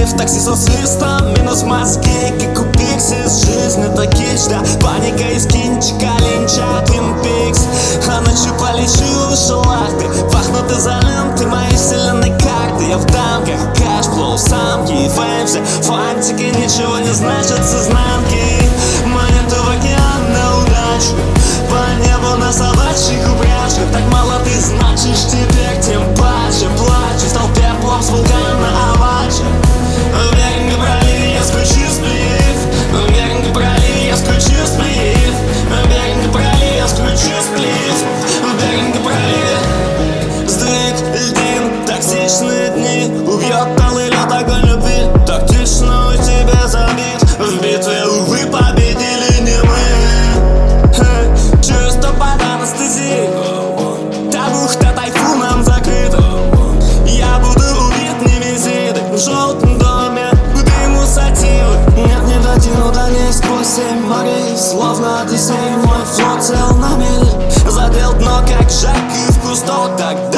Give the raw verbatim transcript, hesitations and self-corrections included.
В такси со свистом, минус мозги, как у Пиксис. Жизнь это кич, да, паника из кинчика, линча, Твин Пикс. А ночью полечу в шалахты, пахнут изоленты моей вселенной карты. Я в дамках, кэшфлоу, самки, фейм, все фантики ничего не значат с изнанки. Монету в океан на удачу, по небу на собачьих упряжках. Так мало ты значишь теперь, тем паче плачу. Стал пеплом с вулкана Авачи. В Беринговом проливе я скручу сплив. В Беринговом проливе я скручу сплив. В Беринговом проливе я скручу сплив. В Беринговом проливе сдвиг льдин, токсичные дни. Убьет талый лед, огонь любви, тактично у тебя забит. В битве, увы, победили не мы. Чувство под анестезией, табухта тайфуном закрыта. Я буду убит немезидой в желтом доме, к дыму сативы. Нет, не дотяну до ней сквозь семь морей. Словно Одиссей, мой флот цел на мели. Задел дно, как Жак и в кусто, так